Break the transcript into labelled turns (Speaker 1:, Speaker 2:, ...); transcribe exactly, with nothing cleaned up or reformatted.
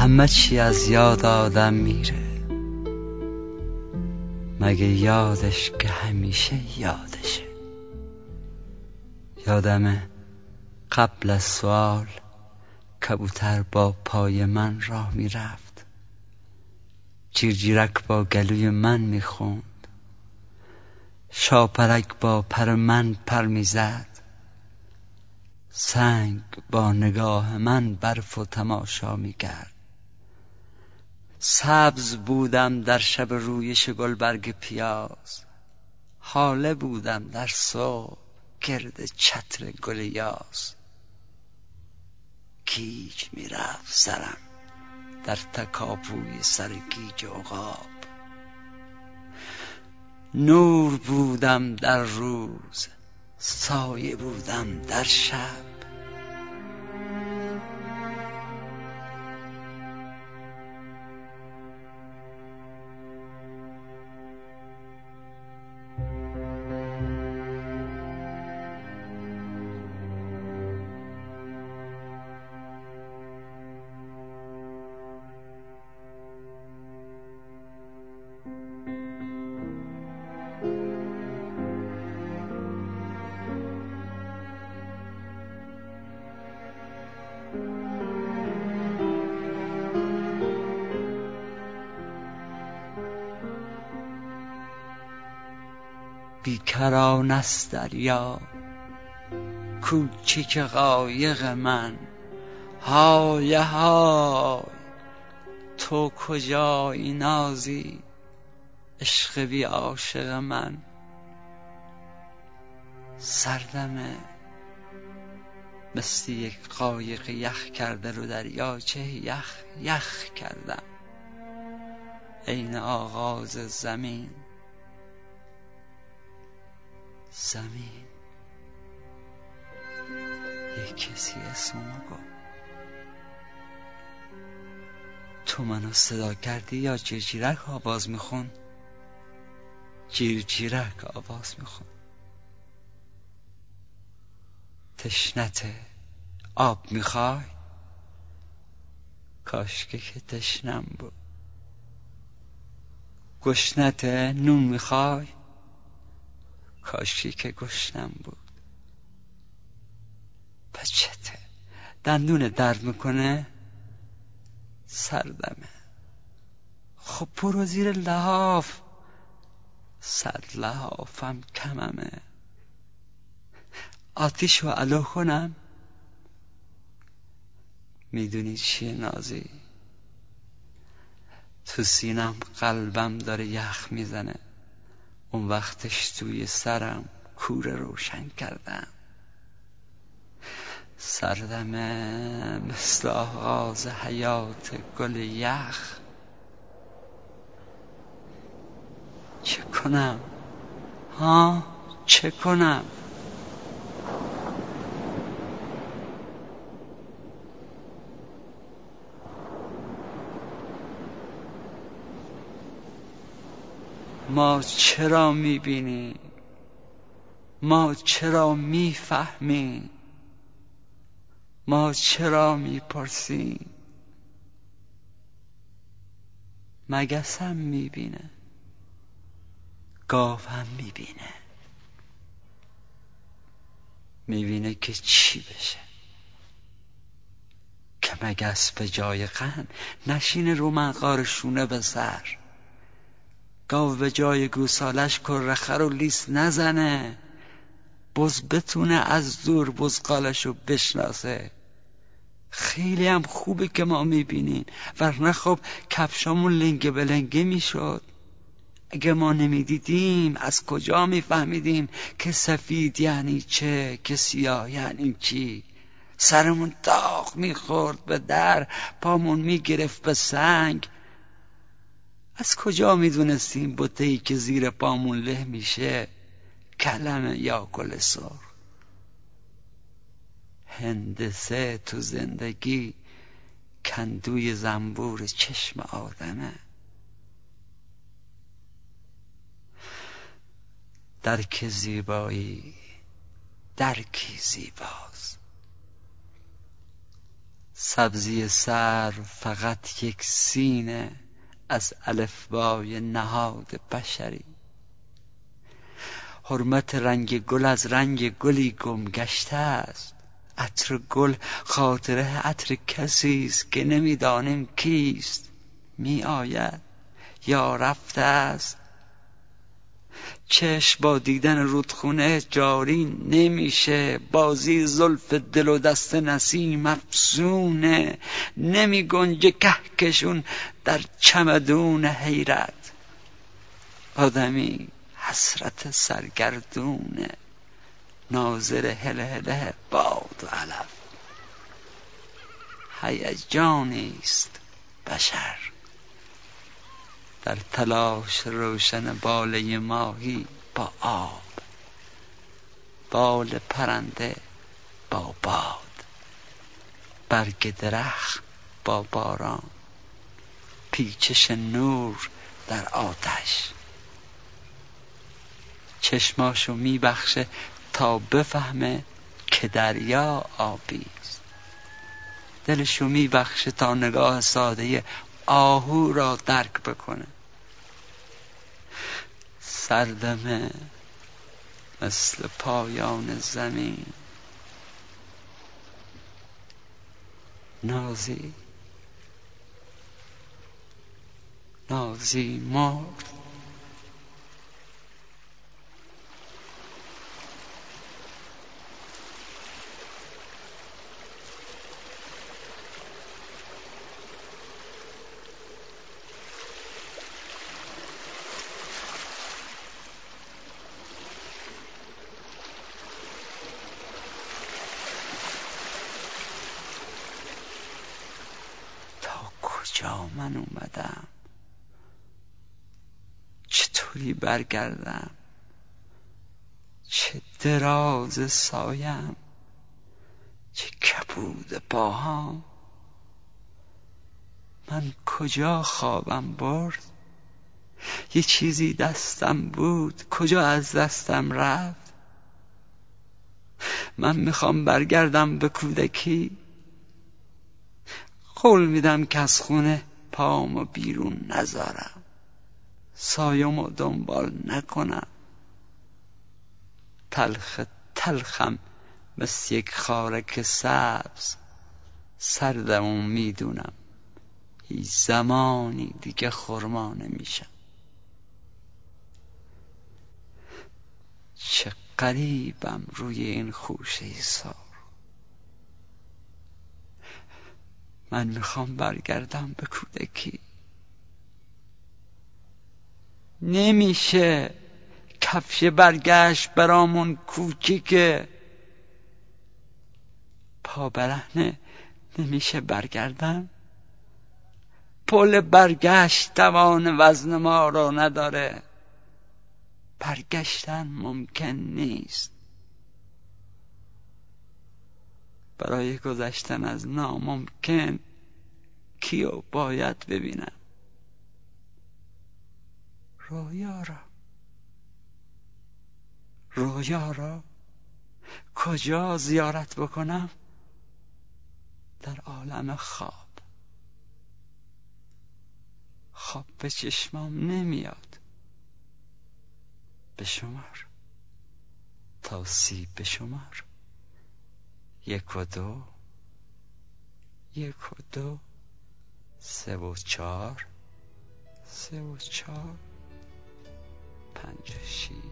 Speaker 1: همه چی از یاد آدم میره، مگه یادش که همیشه یادشه. یادمه قبل از سوال کبوتر با پای من راه میرفت، جیرجیرک با گلوی من میخوند، شاپرک با پر من پر میزد، سنگ با نگاه من برف و تماشا میکرد. سبز بودم در شب رویش گلبرگ پیاز، هاله بودم در صبح گرد چتر گل یاس. گیج میرفت سرم در تکاپوی سر گیج عقاب، نور بودم در روز، سایه بودم در شب. بیکران است دریا کوچیک قایق من، های های تو کجایی نازی عشق بی عاشق من. سردمه مثل یک قایق یخ کرده رو دریاچه یخ یخ کردم، عین آغاز زمین. زمین یک کسی اسممو گفت، تو منو صدا کردی یا جیرجیرک آواز میخون؟ جیرجیرک آواز میخون. تشنته آب میخوای؟ کاشکی که تشنم بود. گشنته نون میخوای؟ کاشکی که گشنم بود. پچته دندون درد میکنه؟ سردمه خب برو زیر لحاف، صد لحافم کممه. آتیشو علو کنم؟ میدونی چیه نازی؟ تو سینم قلبم داره یخ میزنه، اون وقتش توی سرم کوره روشن کردم. سردمه مثل آغاز حیات گل یخ. چه کنم؟ ها چه کنم؟ ما چرا میبینیم؟ ما چرا میفهمیم؟ ما چرا میپرسیم؟ مگسم میبینه، گاوم میبینه. میبینه که چی بشه؟ که مگس به جای قند نشینه رو منقار شونه به سر، گاو به جای گوسالش کره خر و لیس نزنه، بز بتونه از دور بزقالشو بشناسه. خیلی هم خوبه که ما میبینین، ورنه خب کفشامون لنگه به لنگه میشد. اگه ما نمیدیدیم از کجا میفهمیدیم که سفید یعنی چه، که سیاه یعنی چی؟ سرمون داغ میخورد به در، پامون میگرفت به سنگ. از کجا میدونستیم بته‌ای که زیر پامون له میشه کلمه یا گل سرخ؟ هندسه تو زندگی کندوی زنبور چشم آدمه. درک زیبایی درکی زیباست، سبزی سرو فقط یک سینه از الفبای نهاد بشری. حرمت رنگ گل از رنگ گلی گم گشته است. عطر گل خاطره عطر کسی است که نمیدانیم کیست. می آید یا رفته است. چشم با دیدن رودخونه جاری نمیشه. بازی زلف دل و دست نسیم افسونه. نمی گنجه کهکشون در چمدون حیرت. آدمی حسرت سرگردونه. ناظر هله هله باد و علف. هیجانی است بشر در تلاش روشن باله ماهی با آب. بال پرنده با باد. برگ درخت با باران. پیچش نور در آتش. چشماشو میبخشه تا بفهمه که دریا آبی است. دلشو میبخشه تا نگاه ساده آهو را درک بکنه. سردمه مثل پایان زمین. نازی نازی مرد. کجا من اومدم؟ چطوری برگردم؟ چه دراز سایم، چه کبود پاهام. من کجا خوابم برد؟ یه چیزی دستم بود کجا از دستم رفت؟ من میخوام برگردم به کودکی. قول میدم که از خونه پامو بیرون نذارم. سایمو دنبال نکنم. تلخ تلخم مثل یک خارک سبز. سردمو میدونم هیچ زمانی دیگه خرما نمیشم. چه غریبم روی این خوشه سار. من میخوام برگردم به کودکی. نمیشه. کفش برگشت برامون کوچیکه. پا برهنه نمیشه برگردم. پل برگشت توان وزن ما رو نداره. برگشتن ممکن نیست. برای گذشتن از ناممکن کیو باید ببینم؟ رویا را. رویا را کجا زیارت بکنم؟ در عالم خواب. خواب به چشمام نمیاد. بشمار تا سی بشمار. یک و دو، یک و دو، سه و چار، سه و چار، پنج و شیش.